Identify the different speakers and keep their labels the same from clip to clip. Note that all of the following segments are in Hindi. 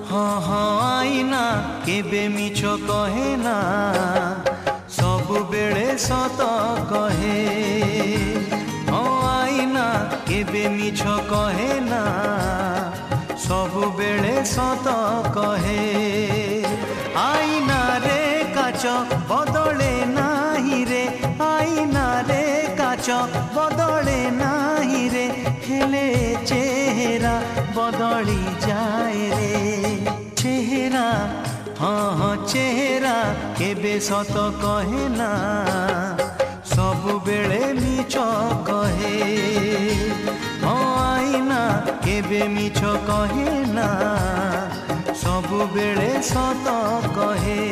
Speaker 1: हाँ हाँ आईना केबे मिछ कहे ना सब बेले सत कहे हाँ आईना केबे मिछ कहे ना सब बेले सत कहे आईना रे काच बदले नाही रे आईना रे काच बदले नाही रे हेले चेहरा बदली जाए रे चेहरा हाँ हाँ चेहरा केबे सत कहे ना सब बेले मिछ कहे हाँ आईना केबे मिछ कहे ना सब बेले सत कहे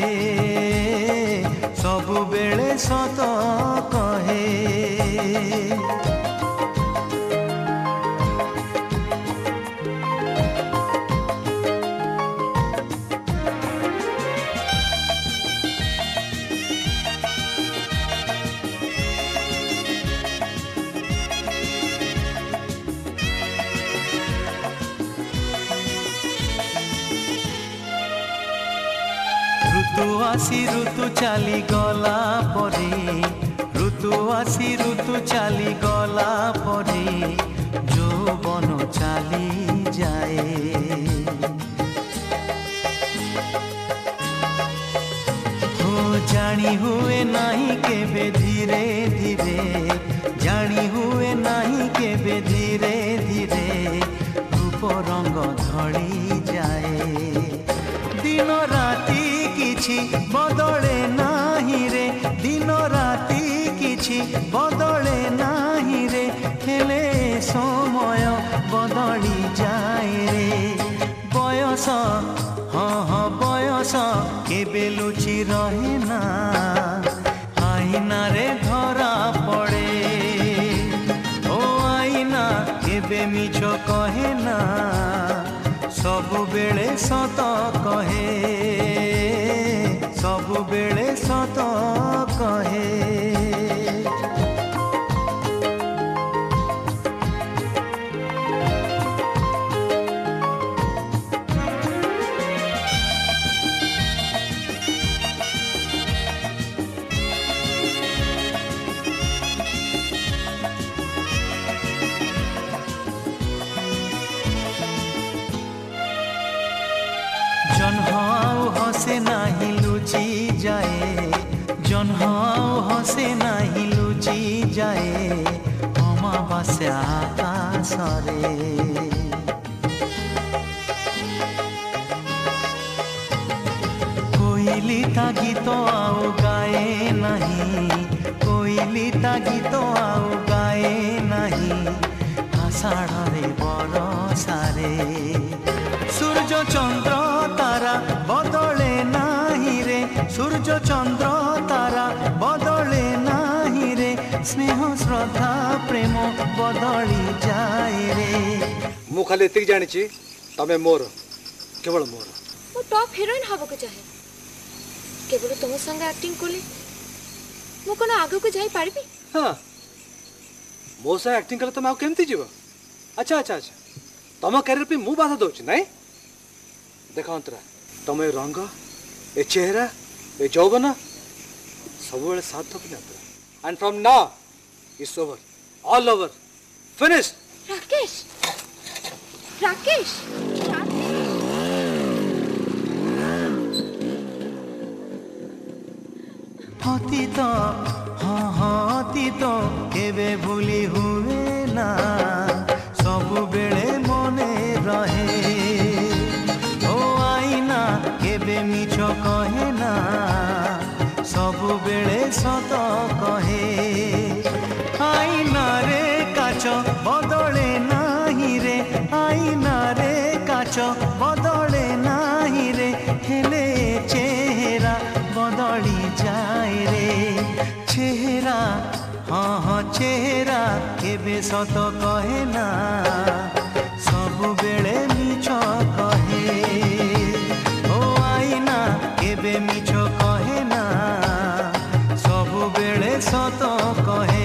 Speaker 1: सब बेले सत कहे ऋतु आसी ऋतु चली गला परे ऋतु आसी ऋतु चली गला परे যৌবন चली जाए हो जानी हुए नहीं केबे धीरे धीरे जानी हुए नहीं केबे धीरे धीरे रूप रंग धड़ी जाए दिन राती किछि बदले नाही रे दिन राती किछि बदले नाही रे हेले समय बदली जाए रे बयस हाँ हाँ बयस केबे लुचि रहे ना आईना रे धरा पड़े ओ आईना केबे मिछ कहे ना सब बेले सत कहे सब बेले सत कहे जन्हाओ हसे नाही लुचि जाए जन्हाओ हसे नाही लुचि जाए अमावास्या आकाशरे कोइली ता गीत आउ गाए नहीं कोइली ता गीत आउ गाए नहीं आषाढ़ रे बरसारे सूर्य चंद्र तारा बदले नाही रे सूर्य चंद्र तारा बदले नाही रे स्नेह श्रद्धा प्रेम बदली जाए रे
Speaker 2: मु खाली एतिक जानिछि तमे मोर केवल मोर
Speaker 3: मो टॉप हीरोइन हबो के चाहे केवल तुम संग एक्टिंग कोले मो कोन आगो को जाई पारबी
Speaker 2: हां मो से एक्टिंग करले तुम आ केमति जीव अच्छा अच्छा अच्छा तम कैरियर पे मु बाधा दोछि नाही देखो अंतरा तुम ए रंग ए चेहरा ए जौवन सब बेले साथ थक ना and from now it's over all over finish
Speaker 3: Rakesh Rakesh
Speaker 1: अतीत हाँ हाँ अतीत केबे भूली हुए ना सब बेले मने रहे केबे मिछ कहे ना सब बेले सत कहे आईना रे काच बदले नाही रे आईना रे काच बदले नाही रे हेले चेहरा बदली जाए रे चेहरा हाँ हाँ चेहरा केबे सत कहे ना सब बेले मिछ कहे केबे मिछ कहे ना सब बेले सत कहे।